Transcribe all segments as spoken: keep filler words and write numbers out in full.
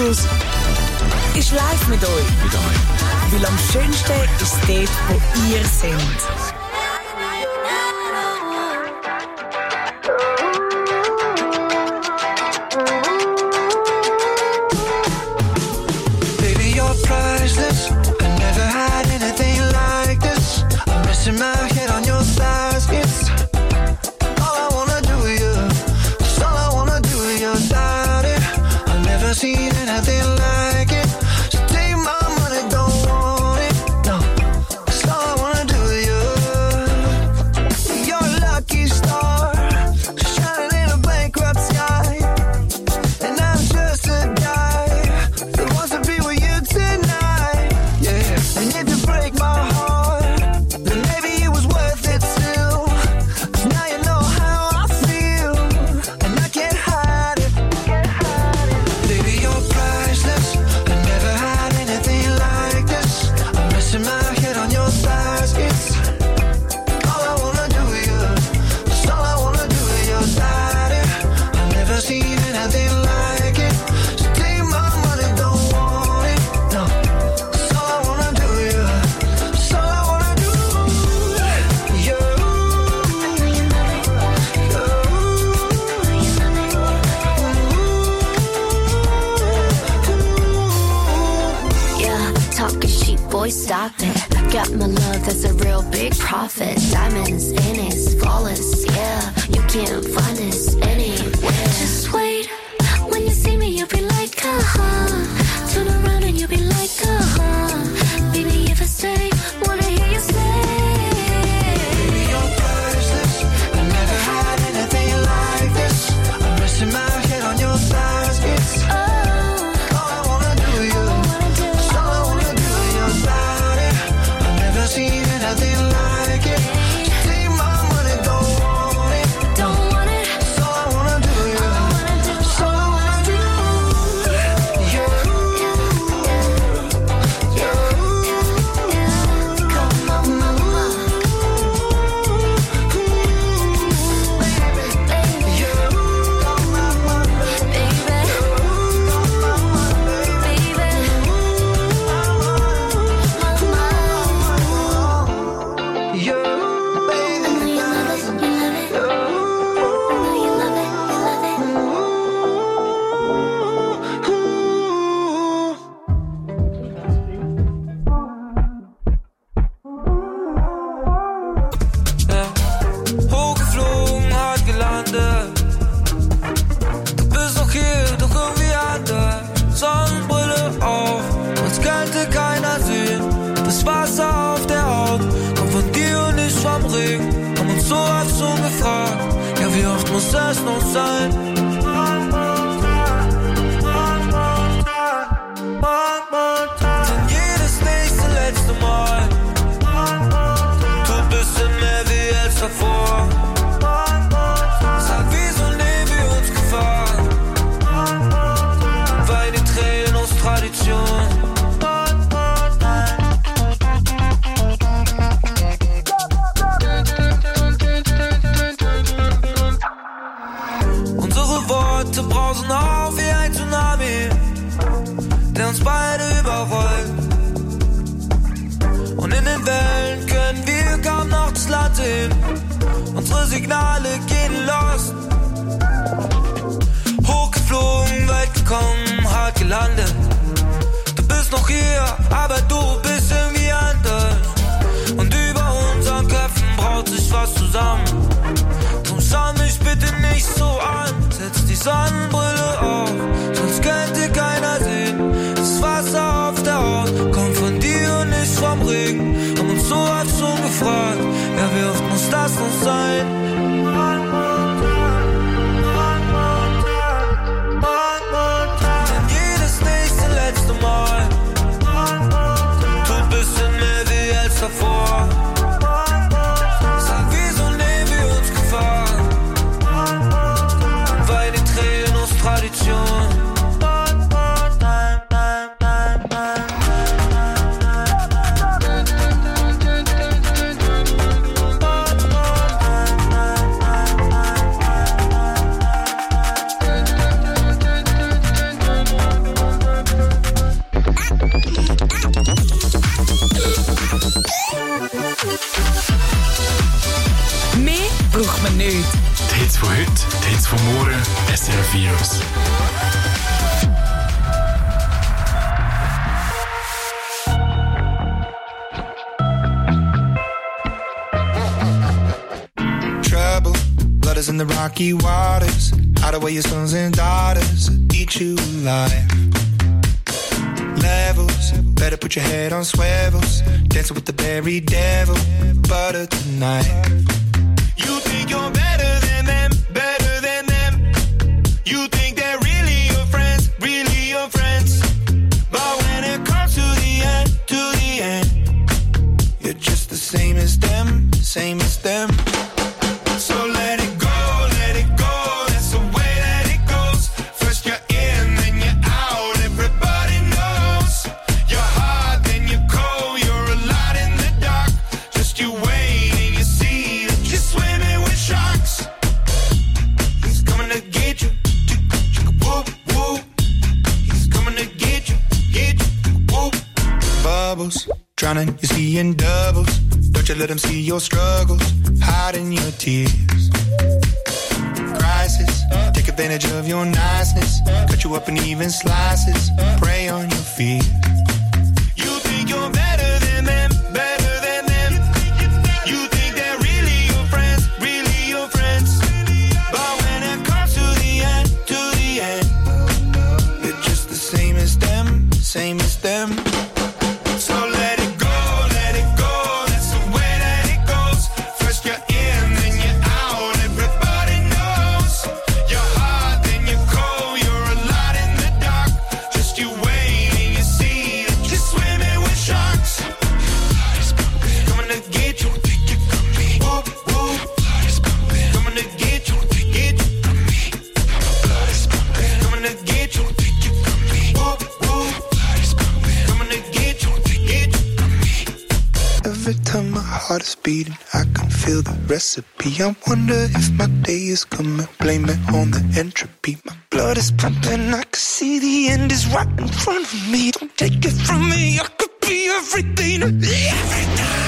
Studios ist live mit euch. Mit euch. Weil am schönsten ist dort, wo ihr seid. Stop it. Got my love, that's a real big profit. Diamonds in it, flawless, yeah. You can't find this anywhere. Just wait, when you see me, you'll be like, uh-huh. Turn around and you'll be like, uh-huh. Baby, if I stay, wanna hear you say. Baby, you're priceless. I never had anything like this. I'm resting my head on your thighs, it's oh. All I wanna do, you. It's all I wanna do, your body. I've never seen anything like it. So take my money, don't want it. Don't want it. It's all I wanna do, you. It's all I wanna do. You. You. Come on, mama. Baby, You. Come on, mama. baby, baby. You, baby. I know you love it, you love it. I know you love it, you love it. Hochgeflogen, hart gelandet. Du bist noch hier, doch irgendwie anders. Sonnenbrille auf, uns könnte keiner sehen. Das Wasser auf der Haut kommt von dir und nicht vom Regen. Haben uns so oft schon gefragt, ja wie oft muss es noch sein? Denn jedes nächste letzte Mal tut ein bisschen mehr wie als davor. Sag, wieso nehmen wir uns Gefahr? Weil die Tränen aus Tradition. Unsere Worte brausen auf wie ein Tsunami, der uns beide überrollt. Und in den Wellen können wir kaum noch das Land sehen. Unsere Signale gehen lost. Hochgeflogen, weit gekommen, hart gelandet. Du bist noch hier, aber du bist irgendwie anders. Und über unseren Köpfen braut sich was zusammen. Drum schau mich bitte nicht so an. Setz die Sonnenbrille auf, sonst könnte keiner sehen. Das Wasser auf der Haut kommt von dir und nicht vom Regen. Haben uns so oft schon gefragt, ja wie oft muss das noch sein? Denn jedes nächste letzte Mal tut ein bisschen mehr wie als davor. Sag, wieso nehmen wir uns Gefahr? Weil die Tränen aus Tradition. nicht. Die Hits von heute, die Hits von morgen, S R F Virus. Trouble, blood is in the rocky waters. Hide away your sons and daughters, eat you alive. Levels, better put your head on swivels. Dancing with the very devil, butter tonight. You think you're better than them, better than them. You think they're really your friends, really your friends. But when it comes to the end, to the end, you're just the same as them, same as them. So let it go, let it go, that's the way that it goes. First you're in, then you're out, everybody knows. You're hot, then you're cold, you're a lot in the dark. Just you wait and you see that you're swimming with sharks. He's coming to get you, whoop, whoop. He's coming to get you, get you, whoop. Bubbles, drowning, you see in doubles. Don't you let him see your struggles, hiding your tears. Crisis, take advantage of your niceness. Cut you up in even slices, prey on your fears. You think you're better than them, better than them. You think they're really your friends, really your friends. But when it comes to the end, to the end, you're just the same as them, same as them. So let it go, let it go, that's the way that it goes. First you're in, then you're out, everybody knows. You're hot, then you're cold, you're a lot in the dark. Just you wait and you see that you're swimming with sharks. Coming to get you, whoop, whoop. Coming to get you, get you. Coming to get you, whoop, whoop. Coming to get you, get you. Every time my heart is beating, I can feel the recipe. I wonder if my day is coming, blame it on the entropy. My blood is pumping, I can see the end is right in front of me. Don't take it from me, I could be everything to me, everything.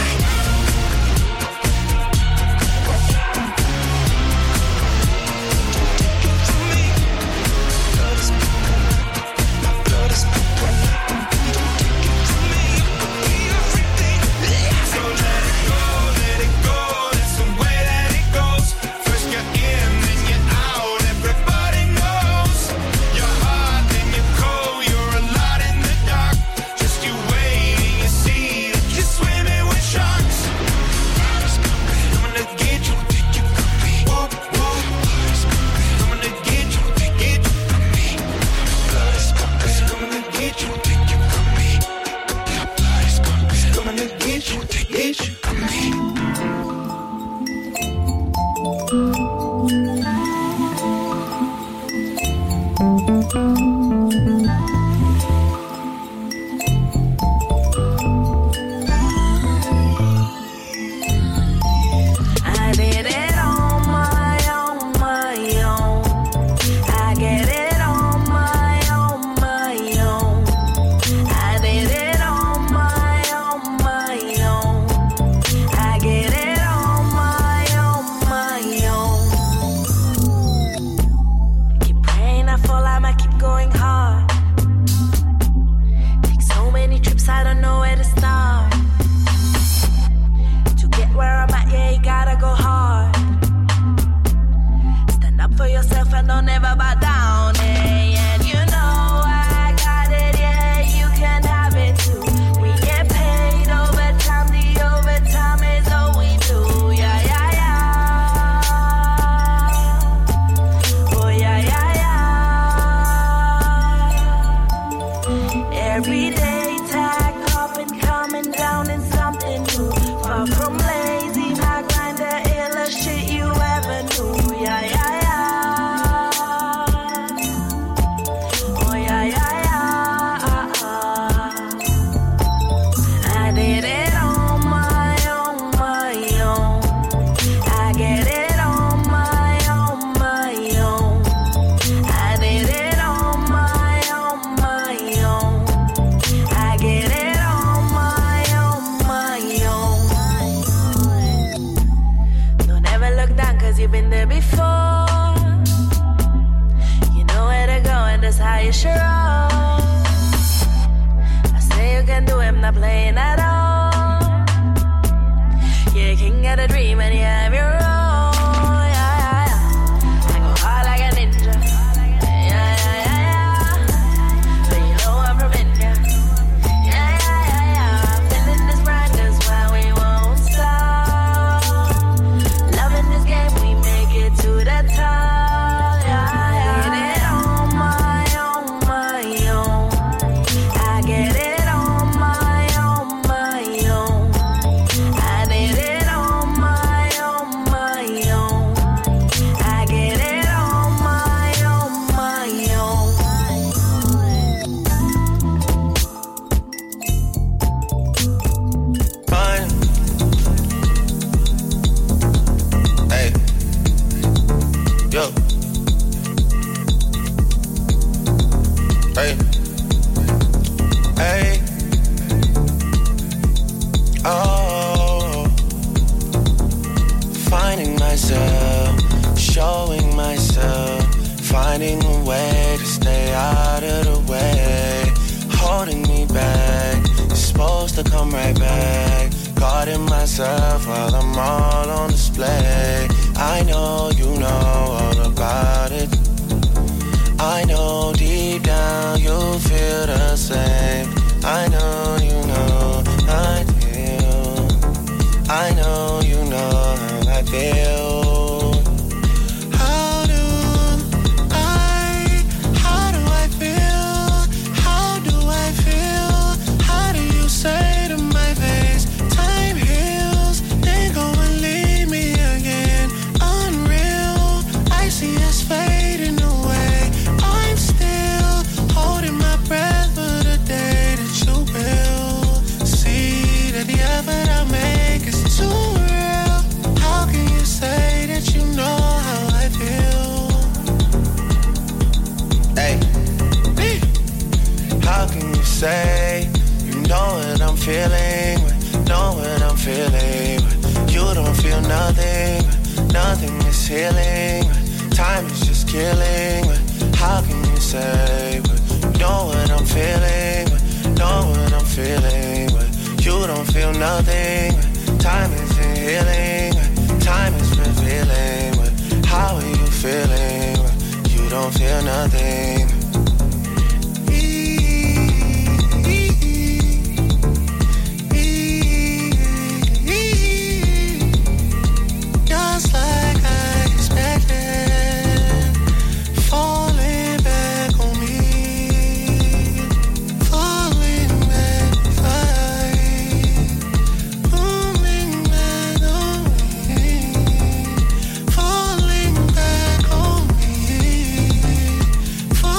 cause you've been there before. You know where to go and that's how you should roll. I say you can do it, I'm not playing at all. You're a king of the dream and you have your own. Finding a way to stay out of the way, holding me back, you're supposed to come right back, guarding myself while I'm all on display. I know you know all about it, I know deep down you feel the same. I know you know I feel, I know you know how I feel. Say, you know what I'm feeling, know what I'm feeling. You don't feel nothing, nothing is healing. Time is just killing. How can you say, you know what I'm feeling, know what I'm feeling. You don't feel nothing, time isn't healing. Time is revealing. How are you feeling? You don't feel nothing. For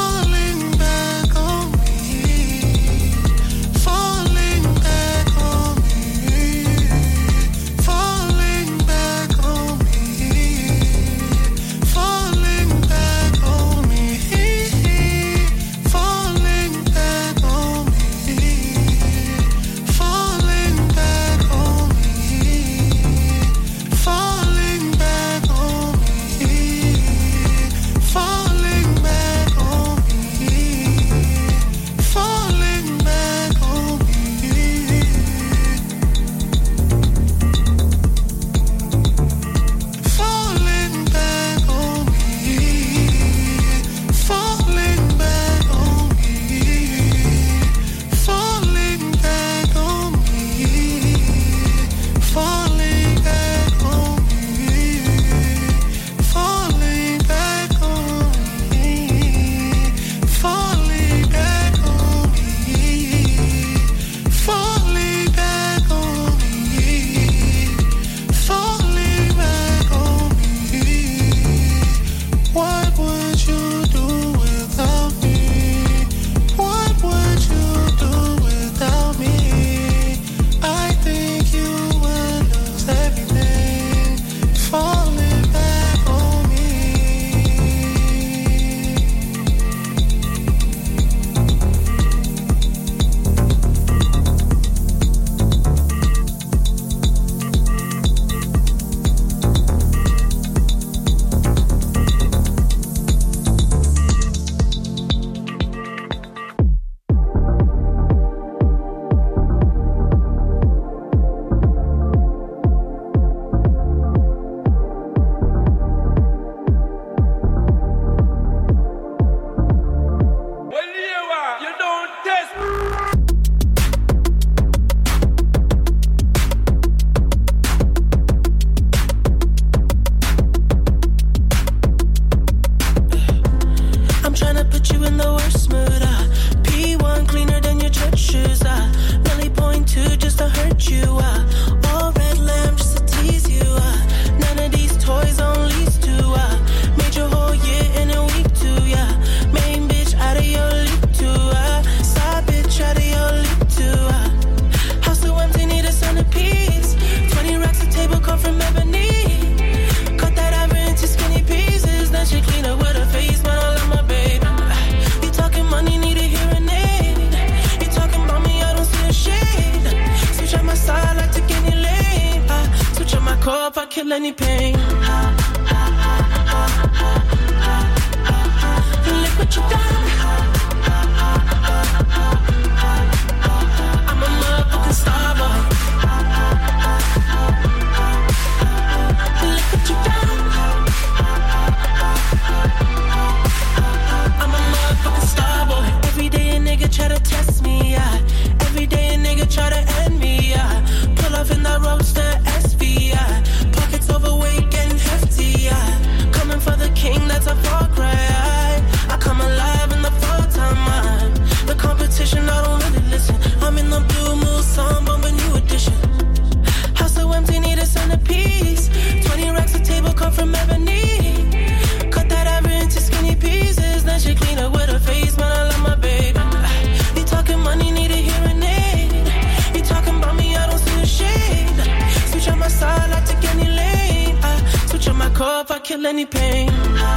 if I kill any pain.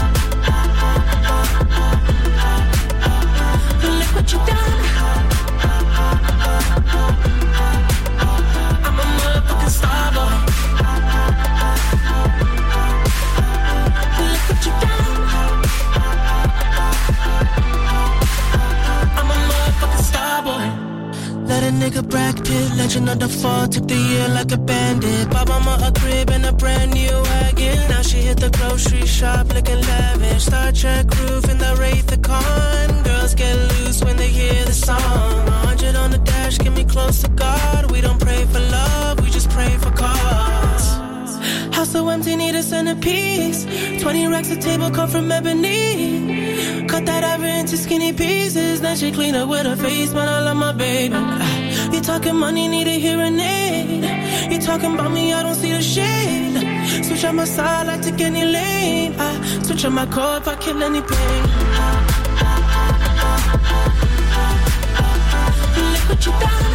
Look what you done. I'm a motherfucking star boy. Look what you done. I'm a motherfucking star boy. Let a nigga Brad Pitt, legend of the fall, took the year like a bandit. Bought mama a crib and a brand new wagon. Now she hit the grocery shop looking lavish. Star Trek roof in the Wraith the Con. Girls get loose when they hear the song. A hundred on the dash, get me close to God. We don't pray for love, we just pray for cause. House so empty, need a centerpiece. Twenty racks of table come from ebony. Cut that ivory into skinny pieces. Then she clean up with her face, man, I love my baby. You talking money, need a hearing aid. You talking about me, I don't see the shade. Switch on my side, I take any lane. I switch on my core if I kill any pain. Look what you done.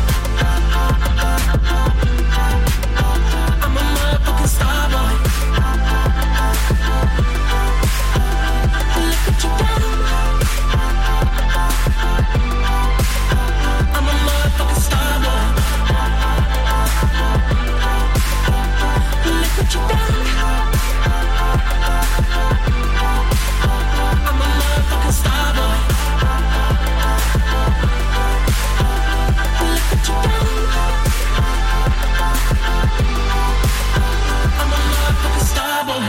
I'm a motherfucking star boy. Look what you done. I'm a motherfucking star boy. Look what you done. I'm a motherfucking star boy. Look what you done. I'm a motherfucking star boy.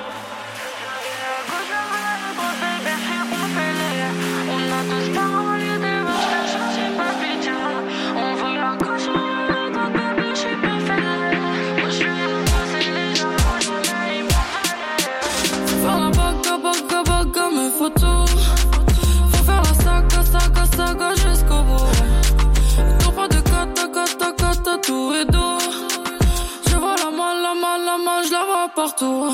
Saga jusqu'au bout. Tour pas de kata kata kata tout et dos. Je vois la malle, la malle, la malle, je la vois partout.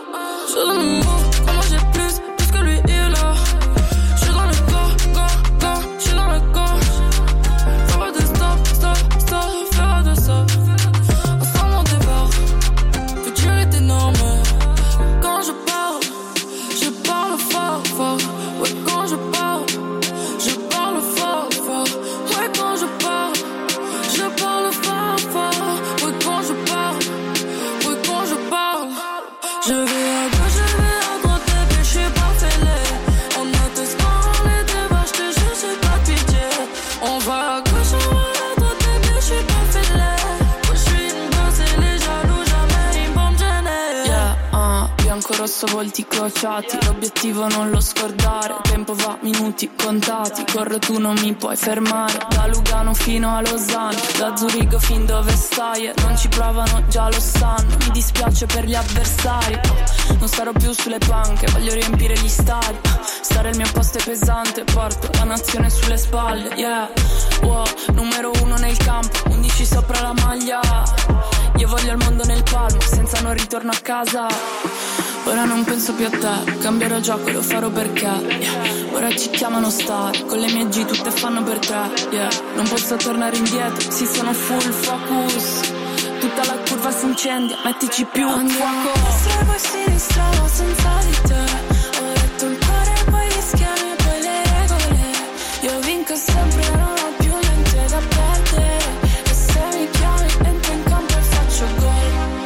Je suis dans le mot, comment j'ai plus, plus que lui il a. Je suis dans le corps, corps, corps, je suis dans le corps. Fera de stop, stop, stop, fera de ça. Ensemble on débarque, futur est énorme. Quand je parle, je parle fort, fort. Ouais, quand je parle. Je parle fort, fort, ouais quand je parle, je parle fort, fort, ouais quand je parle, ouais quand je parle, je vais à gauche, je vais à droite, bébé, je suis pas fêlé, on a tous parlé de vaches, je te jure, j'ai pas pitié, on va à gauche, on va à droite, bébé, je suis pas fêlé, moi je suis une bosse et les jaloux, jamais ils vont me gêner. Yeah, uh, bianco, rosso, volti crociati, l'obiettivo non lo scordare, tempo va, minuti contati, corro tu non mi puoi fermare, da Lugano fino a Losanna, da Zurigo fin dove stai, e non ci provano già lo sanno, mi dispiace per gli avversari, non starò più sulle panche, voglio riempire gli stadi, stare al mio posto è pesante, porto la nazione sulle spalle, yeah, wow, numero uno nel campo, undici sopra la maglia, io voglio il mondo nel palmo, senza non ritorno a casa. Ora non penso più a te, cambierò gioco e lo farò perché, yeah. Ora ci chiamano star, con le mie G tutte fanno per te, yeah. Non posso tornare indietro, sì sono full focus. Tutta la curva si incendia, mettici più un fuoco. Destra poi sinistra, no senza di te. Ho letto il cuore, poi gli schemi e poi le regole. Io vinco sempre, non ho più niente da perdere. E se mi chiami, entro in campo e faccio gol.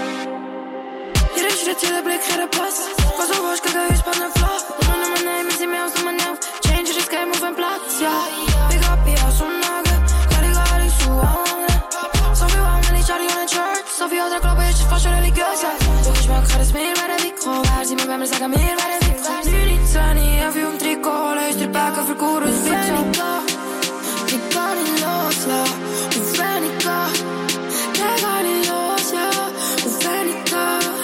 Je tire blik, ga de pas. Pas op was, kijk uit, spannend vlog. Mijn naam, mijn naam, is in mij als mijn naam. Change, just kijk, move en plaats, ja. Big up, ja, zo'n nugget. Gari, gari, su, ahongen. Zoveel handen, die Charlie on a church. Zoveel andere kloppen, is je fashion religieus, ja. Toch is ik ga de smeer bij de micro. Waar zie me bij me, zeggen meer bij de micro. Nu niet zijn, niet even een trico. Luister, bakken, verkoren, Venica. Ik kan niet los, ja. Venica. Jij gaat niet los, ja. Venica.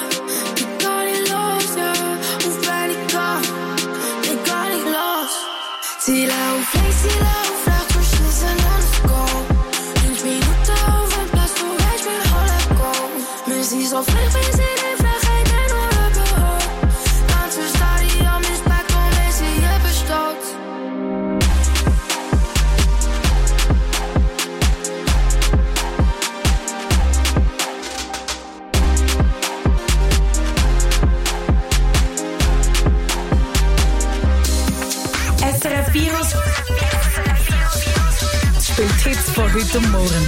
Si là où flex, si là où flair, touche les non-go. Une minute over een plaats, toen wij weer half go. Muziek zo vlug, we zien en vlug, hij ben op de hoog. Dansen sta voor Heute Morgen.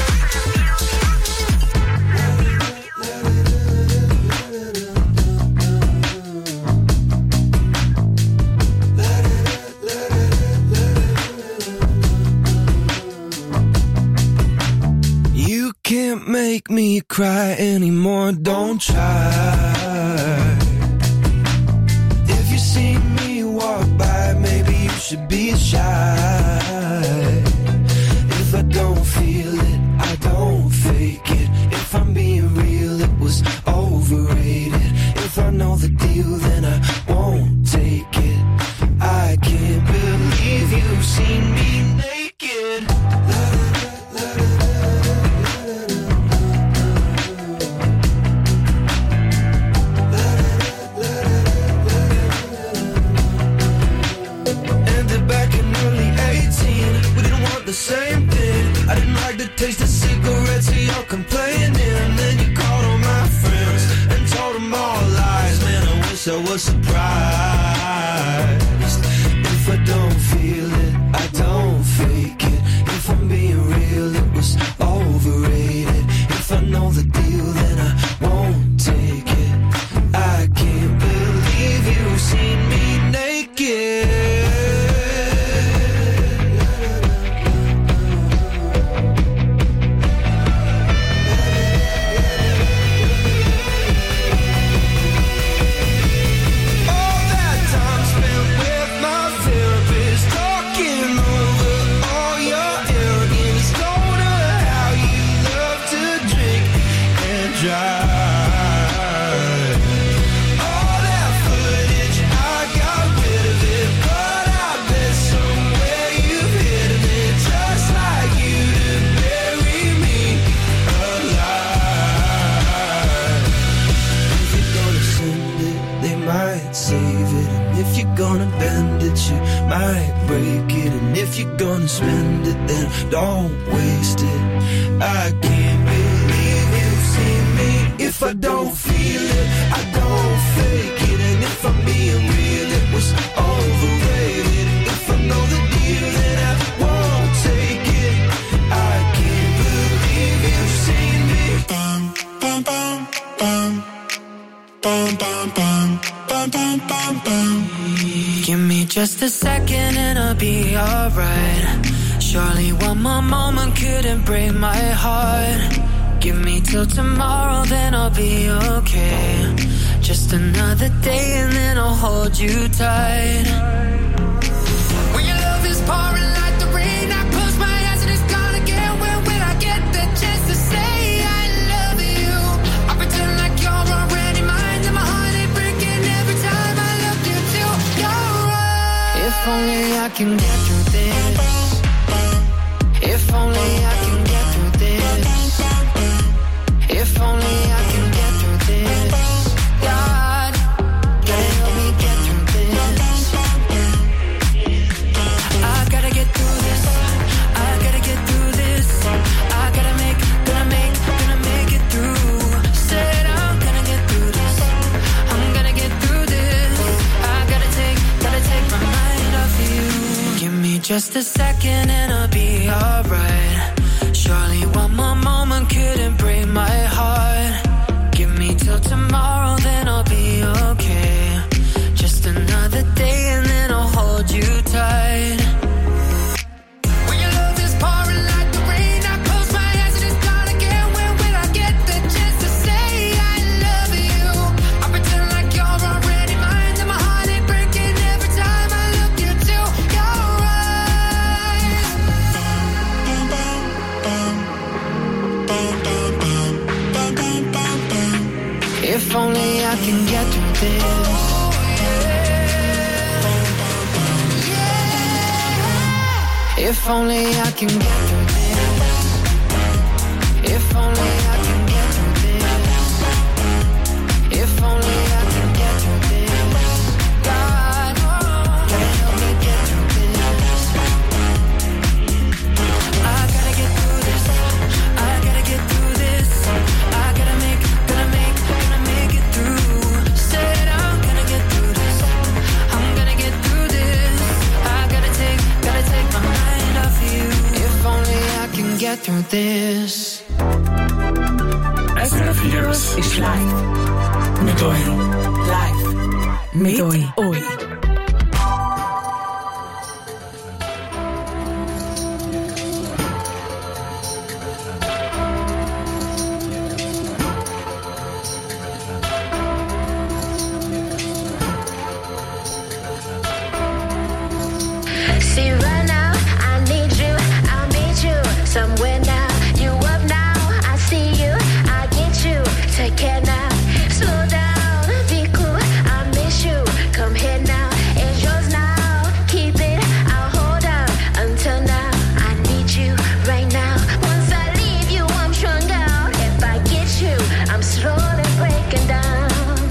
You can't make me cry anymore, don't try. If you see me walk by, maybe you should be shy. If I don't feel it, I don't fake it. If I'm being real, it was overrated. If I know the deal, then I won't take it. I can't believe you've seen me naked. Ended back in early eighteen. We didn't want the same thing. I didn't like the taste of cigarettes, so y'all complaining. Then you called all my friends and told them all lies. Man, I wish I was surprised. If I don't feel it, I don't fake it. If I'm being real, it was overrated. If I know the deal, then I won't take it. I can't believe you've seen me naked. All that time spent with my therapist, talking over all your arrogance. Told her how you love to drink and drive. All that footage, I got rid of it, but I bet somewhere you've hidden it, just like you to bury me alive. If you're gonna send it, they might save it. And if you're gonna bend it, you might break it. And if you're gonna spend it, then don't waste it. I can't believe you've seen me. If I don't feel it, I don't fake it. And if I'm being real, it was overrated. If I know the deal, then I won't take it. I can't believe you've seen me. Bum, bum, bum, bum. Bum, bum, bum. Bum, bum, bum, bum. Give me just a second and I'll be alright. Surely one more moment couldn't break my heart. Give me till tomorrow, then I'll be okay. Just another day and then I'll hold you tight. When your love is pouring like the rain, I close my eyes and it's gone again. When will I get the chance to say I love you? I pretend like you're already mine, and my heart is breaking every time I look into your eyes. If only I can get through this. If only I can get through this. If only I can get through this. God, gotta help me get through this. I gotta get through this. I gotta get through this. I gotta make, gonna make, gonna make it through. Said I'm gonna get through this. I'm gonna get through this. I gotta take, gotta take my mind off you. Give me just a second and I'll be alright. Surely one more moment couldn't break my heart. Give me till tomorrow, then I'll be okay. Just another day and then I'll hold you tight. When your love is pouring like the rain, I close my eyes and it's gone again. When will I get the chance to say I love you? I pretend like you're already mine, and my heart is breaking every time I look into your eyes. Bum, bum, bum. Bum, bum, bum. Bum, bum, bum, bum. If only I can get through this. If only I can get through this. If only I can get through this. If only I can get through this. God, gotta help me get through this. I gotta get through this. I gotta get through this. I gotta make, gonna make, gonna make it through. Said I'm gonna get through this. I'm gonna get through this. I gotta take, gotta take my mind off you. If only I can this. S R F Heroes is live. Met Oi. Live. Met Oi. Oi. See right now, I need you, I'll meet you somewhere now. You up now, I see you, I get you. Take care now, slow down, be cool, I miss you. Come here now, it's yours now. Keep it, I'll hold on until now. I need you right now. Once I leave you, I'm strung out. If I get you, I'm slowly breaking down.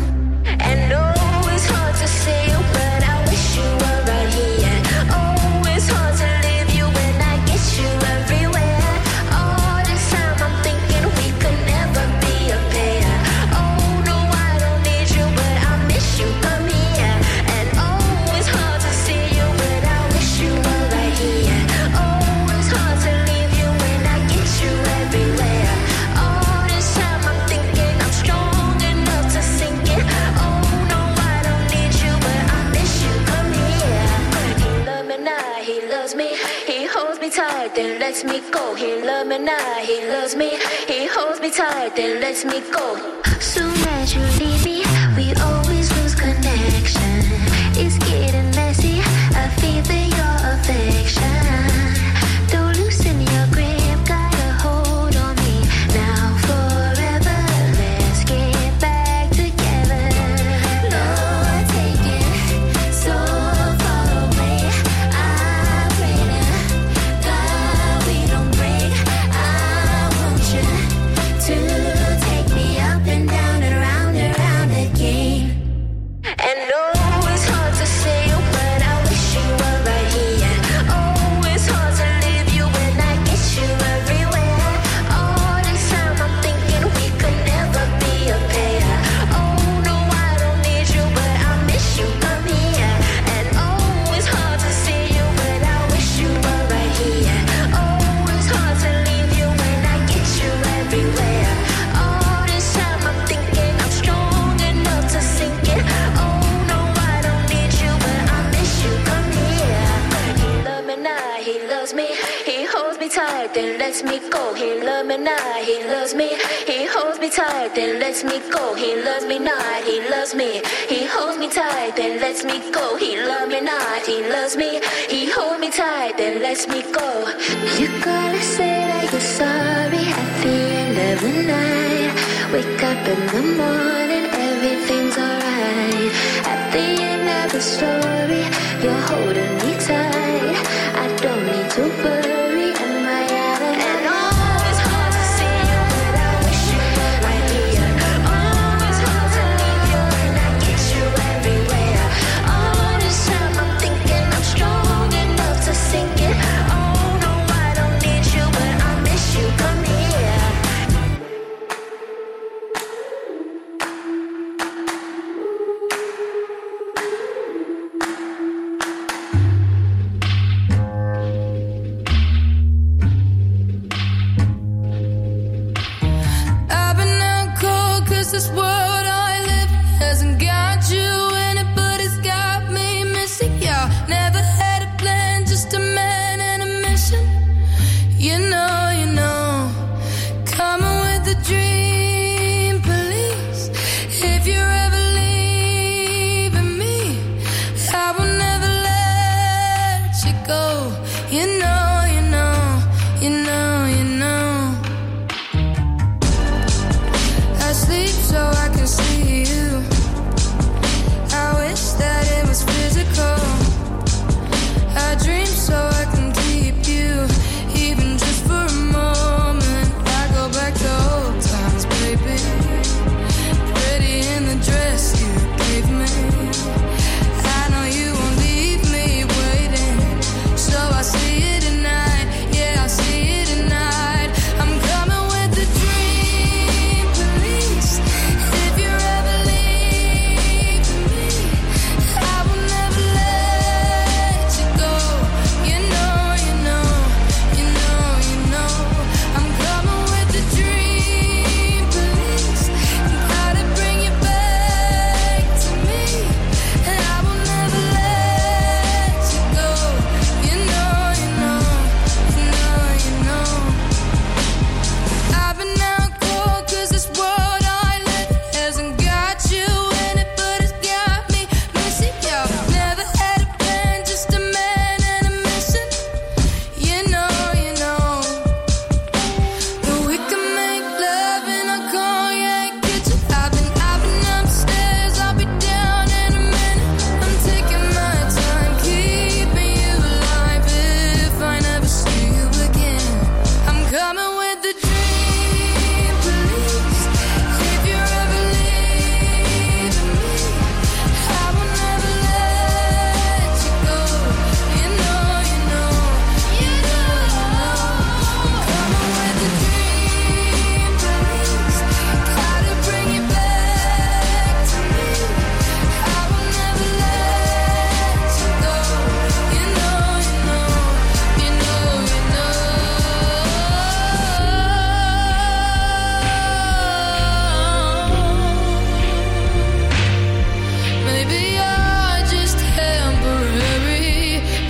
And no, it's hard to see you, but I wish you were right here. Oh, it's hard to leave you when I get you everywhere. All this time I'm thinking we could never be a pair. Oh, no, I don't need you, but I miss you, come here. And oh, it's hard to see you, but I wish you were right here. Oh, it's hard to leave you when I get you everywhere. All this time I'm thinking I'm strong enough to sink it. Oh, no, I don't need you, but I miss you, come here. He love me now, he loves me. He holds me tight, then lets me go. He love me now, he loves me. He holds me tight, then lets me go. Soon as you leave me, we always lose connection. It's getting messy, I feel for your affection. Don't loosen your grip, got a hold on me. Now forever, let's get back together. Lord, take it so far away. I pray to God we don't break. I want you to take me up and down and round and round again. And oh, it's hard to say you, but I wish you were right here. Oh, it's hard to leave you when I get you everywhere. All this time I'm thinking we could never be a pair. Oh, no, I don't need you, but I miss you, come here. And oh, it's hard to see you, but I wish you were right here. Oh, it's hard to leave you when I get you everywhere. All this time I'm thinking I'm strong enough to sink it. Oh, no, I don't need you, but I miss you, come here. He love me now, he loves me. He holds me tight, then lets me go. He love me now, he loves me. He holds me tight, then lets me go. He loves me not, he loves me. He holds me tight, then lets me go. He love me not, he loves me. He holds me tight, then lets me go. You gotta say that you're sorry at the end of the night. Wake up in the morning, everything's alright. At the end of the story, you're holding me tight. I don't need to worry, am I out of and oh, it's hard to see you, but I wish you were right here. Oh, it's hard to leave you when I get you everywhere. All this time I'm thinking I'm strong enough to sink it. Oh, no, I don't need you, but I miss you, come here.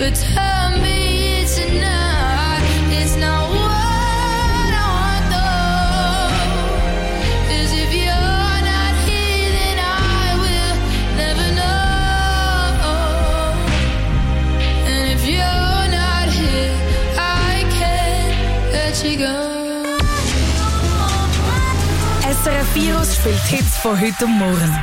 But tell me tonight, it's not what I want though. 'Cause if you're not here, then I will never know. And if you're not here, I can't let you go. S R F vier spielt Hits von heute Morgen.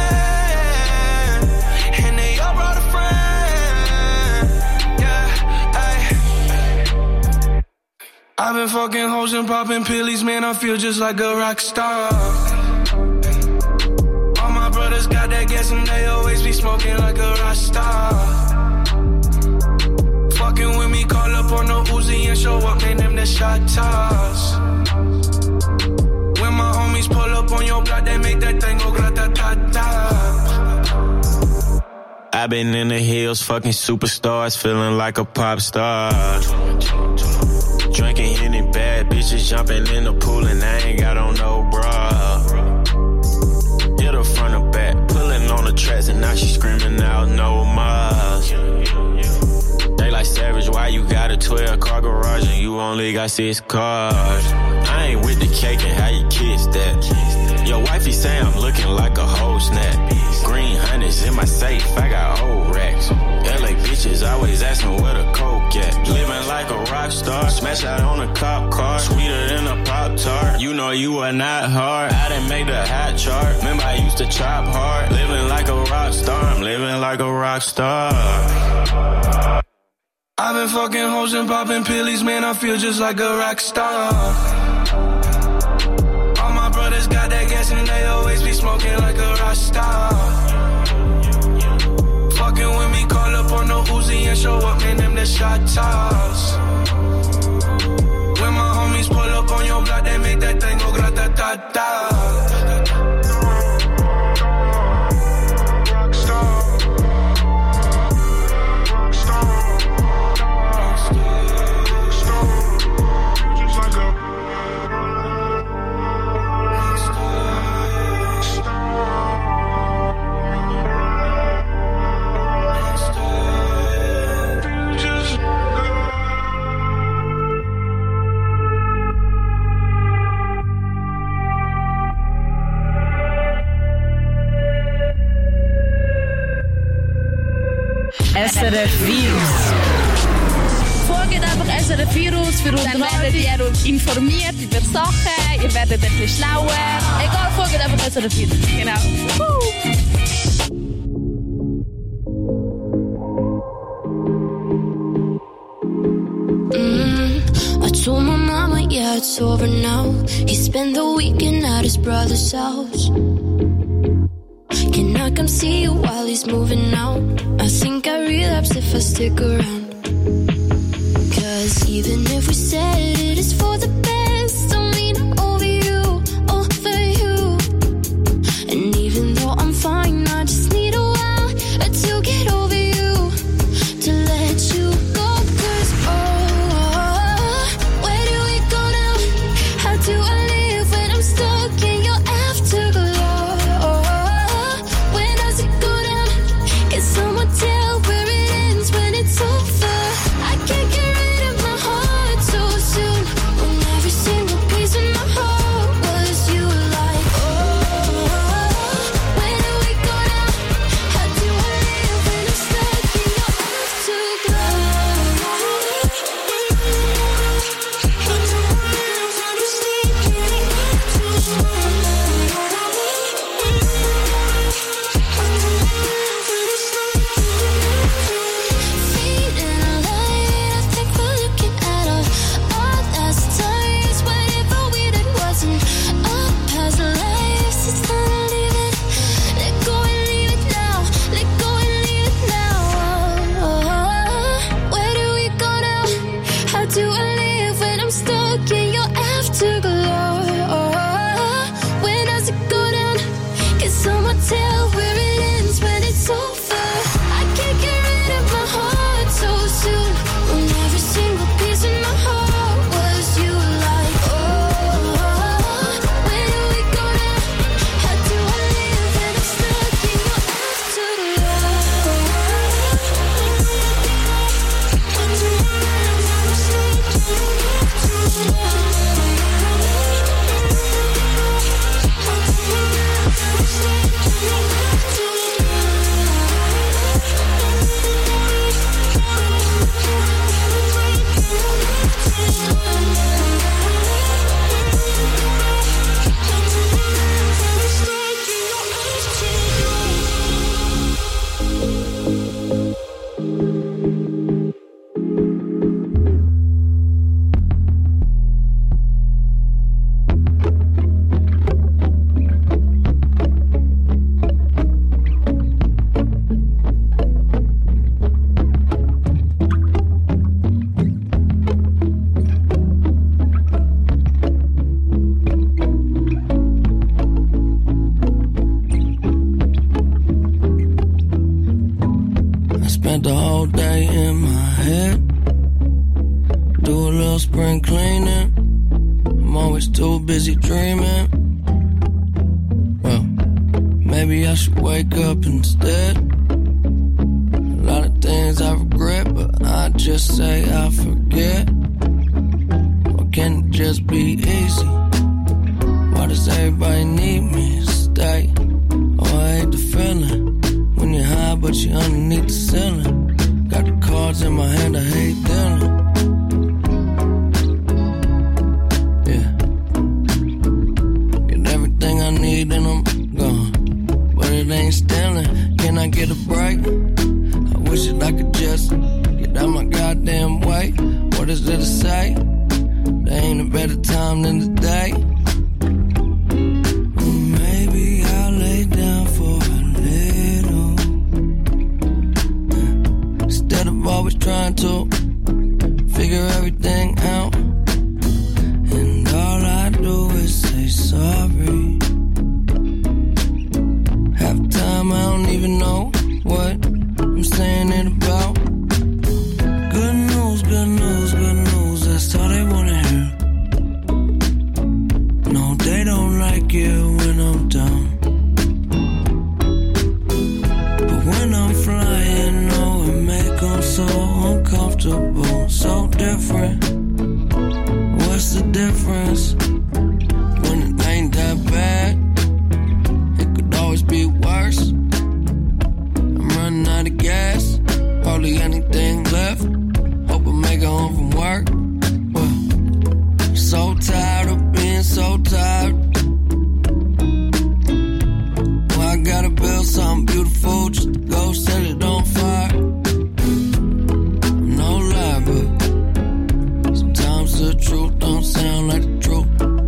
Yeah, I've been fucking hoes and popping pillies, man, I feel just like a rock star. All my brothers got that gas and they always be smoking like a rock star. Fucking with me, call up on the Uzi and show up, name them the shot toss. When my homies pull up on your block, they make that thing go grata-ta-ta. I've been in the hills, fucking superstars, feeling like a pop star. Drinking any bad bitches, jumping in the pool and I ain't got on no bra. Hit her front or back, pulling on the tracks and now she screaming out no more. They like Savage, why you got a twelve car garage and you only got six cars? I ain't with the cake and how you kiss that. Your wifey say I'm looking like a whole snap. Green hundreds in my safe, I got old racks. L A bitches always asking where the coke at. Living like a rock star, smash out on a cop car. Sweeter than a Pop-Tart, you know you are not hard. I done made the hot chart, remember I used to chop hard. Living like a rock star, I'm living like a rock star. I've been fucking hoes and popping pillies, man, I feel just like a rock star. All my brothers got that gas and they always be smoking like a rock star. Fucking with me, call up on the Uzi and show up, man, them the shot toss. When my homies pull up on your block, they make that thing go grata-ta-ta. S R F Virus. Folgt einfach S R F Virus für Dann werdet ihr informiert über Sachen, ihr werdet ein bisschen schlauer. Egal, folgt einfach S R F Virus. Genau. Mm, I told my mama, yeah, it's over now. He spent the weekend at his brother's house. Can I come see you while he's moving out? I think I relapse if I stick around. Cause even if we said it is for the best, I mean over you, over you. And even though I'm fine, I just need a while to get over you, to let you go. Cause oh, where do we go now? How do I live when I'm stuck in your afterglow? Someone tell where it ends when it's over. I can't get rid of my heart so soon. When every single piece spring cleaning. I'm always too busy dreaming. Well, maybe I should wake up instead. A lot of things I regret, but I just say I forget. Or can it just be easy? Why does everybody need me to stay? Oh, I hate the feeling when you're high but you're underneath the ceiling. Got the cards in my hand, I hate dealing. Yeah, get everything I need and I'm gone, but it ain't stealing. Can I get a break? I wish that I could just get out my goddamn way. What is there to say? There ain't a better time than today. Maybe I'll lay down for a little, instead of always trying to figure everything out. And all I do is say sorry. Half the time I don't even know what I'm saying it about. Good news, good news, good news, that's all they wanna hear. No, they don't like it when I'm down, but when I'm flying, oh, it make them so uncomfortable, so different. What's the difference? When it ain't that bad, it could always be worse. I'm running out of gas, hardly anything left. Hope I make it home from work. Well, so tired of being so tired. Well, I gotta build something beautiful just to go set it on fire. No lie, but sometimes the truth don't sound like the truth.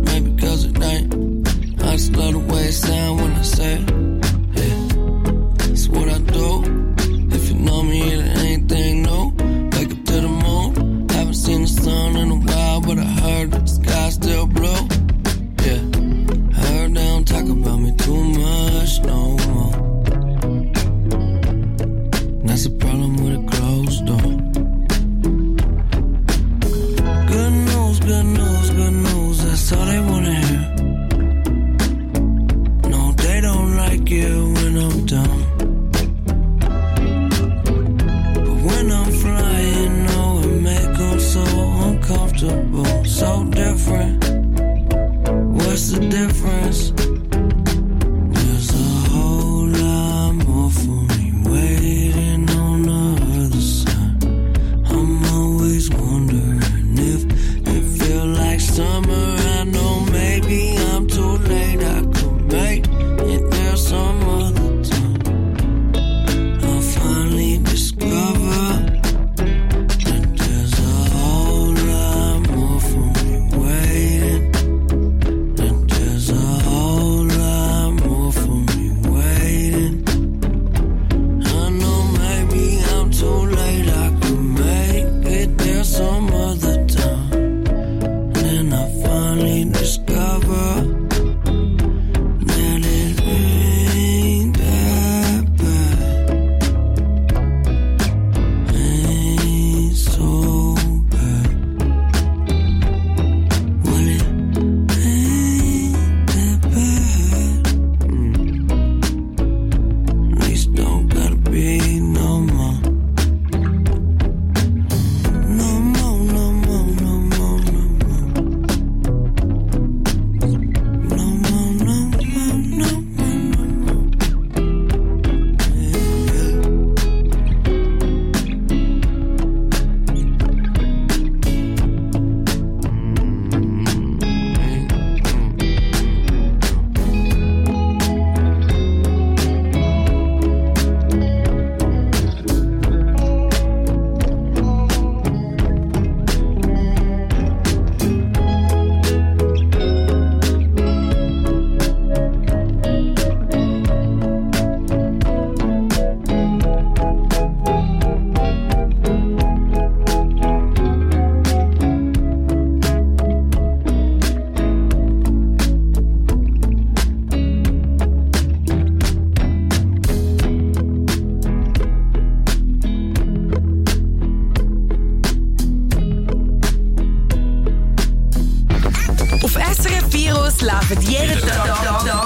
Heroes leben jeden Tag. Tag.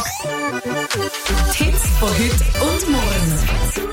Die Hits von heute und morgen.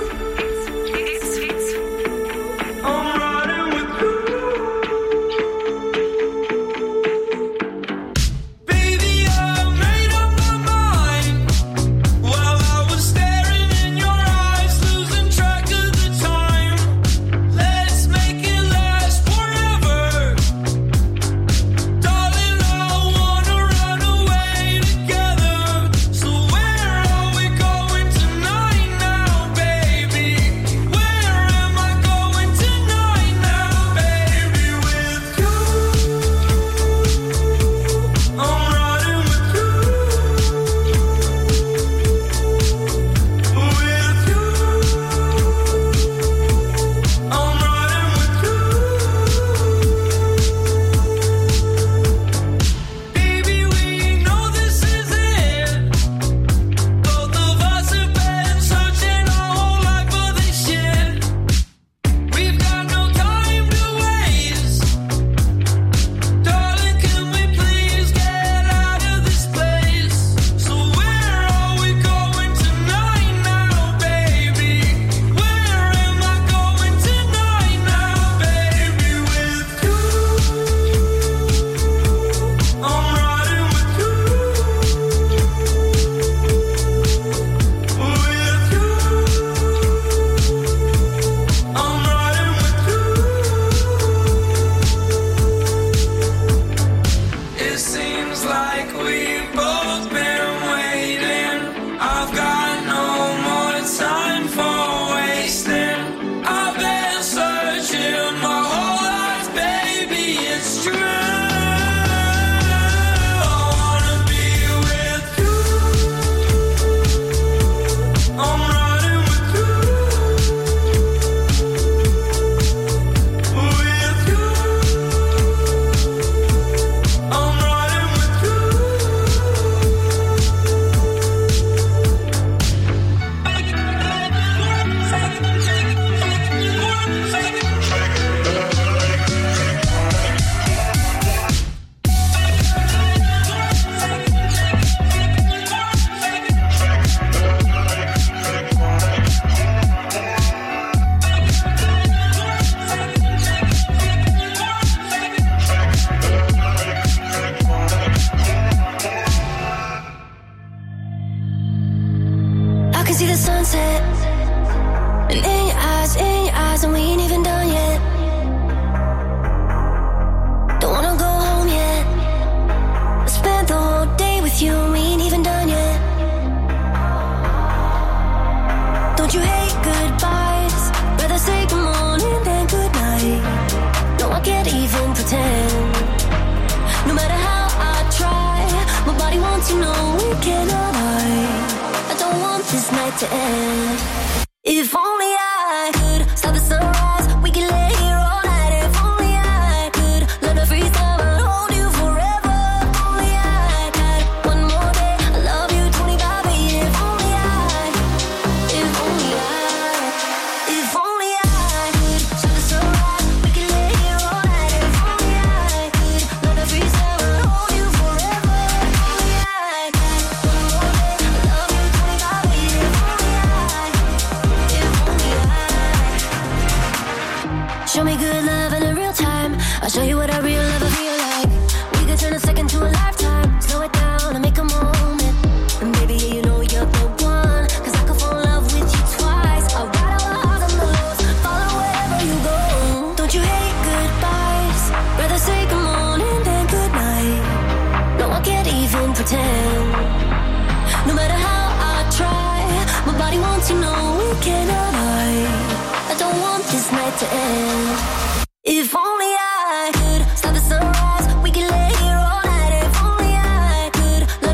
If only I could stop the sunrise, we could lay here all night. If only I could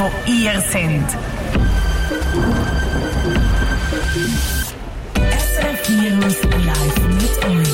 wo ihr seid. S R F Virus live mit euch.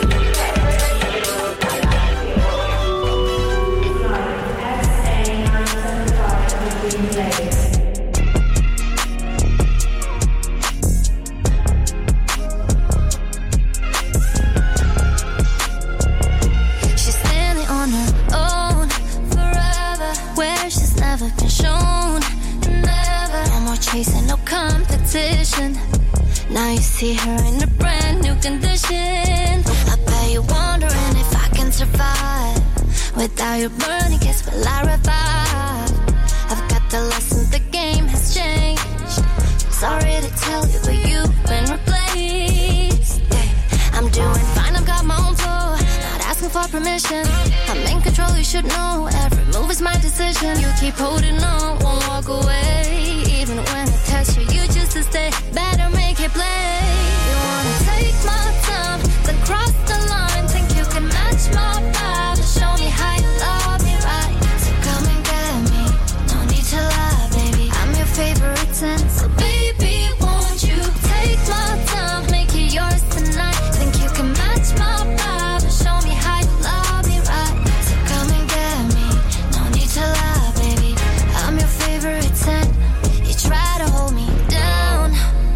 Chasing no competition. Now you see her in a brand new condition. I bet you're wondering if I can survive without your burning kiss. Will I revive? I've got the lesson, the game has changed. Sorry to tell you, but you've been replaced. Yeah, I'm doing fine, I've got my own flow. Not asking for permission. I'm in control, you should know. Every move is my decision. You keep holding on, won't walk away. Even when I test you, you choose to stay. Better make it play. You wanna take my time, then cross the line. Think you can match my vibe and show me how you love me right. So come and get me, no need to lie, baby. I'm your favorite sin, so baby, won't you take my time, make it yours tonight. Think you can match my vibe and show me how you love me right. So come and get me, no need to lie, baby. I'm your favorite sin. Try to hold me down,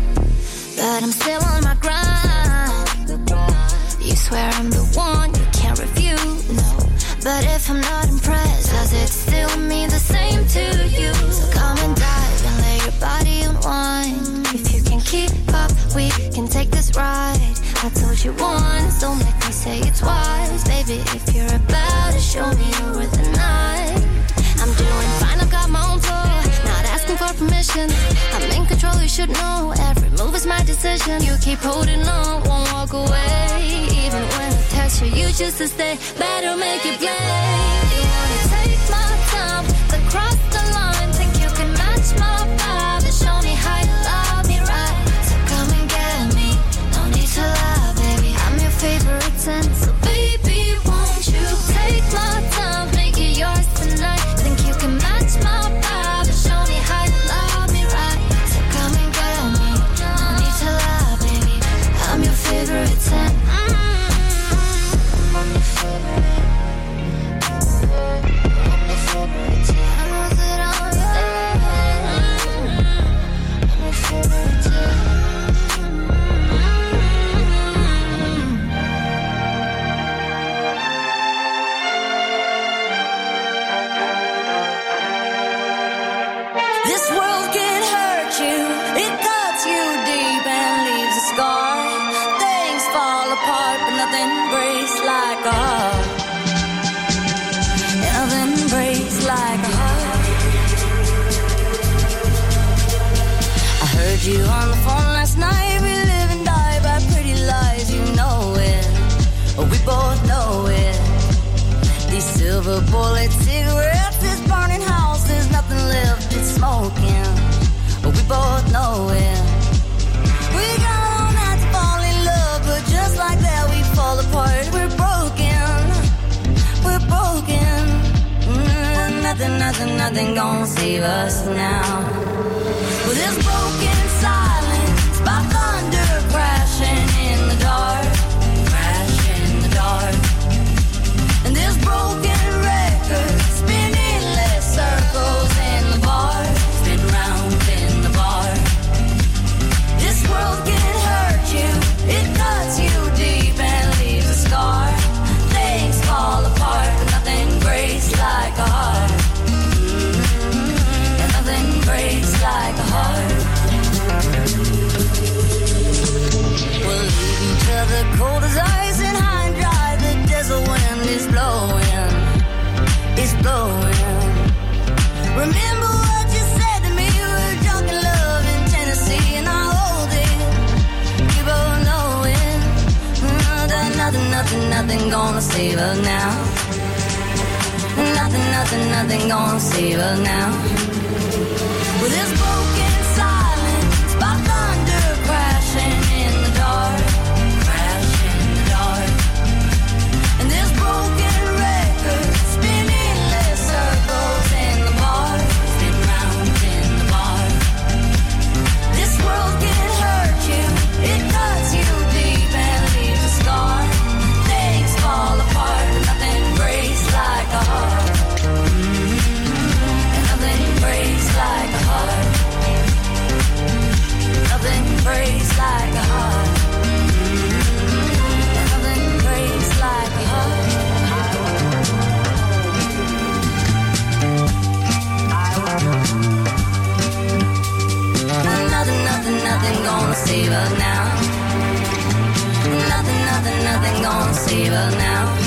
but I'm still on my grind. You swear I'm the one you can't refuse, no. But if I'm not impressed, does it still mean the same to you? So come and dive and lay your body unwind. If you can keep up, we can take this ride. I told you once, don't make me say it twice. Baby, if you're about to show me you're worth the night. I'm doing fine, I've got my own flow. Not asking for permission. I'm in control, you should know. Every move is my decision. You keep holding on, won't walk away. Even when I test you, you choose to stay. Better make it play. You wanna take my time, then cross the line. Think you can match my vibe and show me how you love me right. So come and get me, no need to lie, baby. I'm your favorite sin, so baby, won't you take my time, make it yours tonight. Think you can match my vibe and show me how you love me right. So come and get me, no need to lie, baby. I'm your favorite sin. I'm your favorite. I'm your favorite. I know that I'm your I'm your favorite. This world can hurt you, it cuts you deep and leaves a scar. Things fall apart, but nothing breaks like a heart. Nothing breaks like a heart. I heard you on the phone last night. We live and die by pretty lies, you know it. We both know it. These silver bullet cigarettes, this burning house, there's nothing left, it's smoking. We both know it. We got all night to fall in love, but just like that we fall apart. We're broken, we're broken. Mm, nothing, nothing, nothing gonna save us now. Well, this broken silence by thunder crashing in the dark, crashing in the dark. And this broken record spinning less circles in the bar, spin round in the bar. This world can hurt you, it cuts you deep and leaves a scar. Things fall apart, but nothing breaks like a heart. Mm-hmm. And nothing breaks like a heart. We'll leave each other cold as ice and high and dry. The desert wind is blowing, it's blowing. Remember what you said to me, we were drunk in love in Tennessee, and I hold it, we both know it. Mm, that nothing, nothing, nothing gonna save us now. Nothing, nothing, nothing gonna save us now. With this broken silence by thunder crashing in the dark, crashing in the dark. And this broken record spinning less circles in the bar, spin round. gonna save us now. Nothing, nothing, nothing gonna save us now.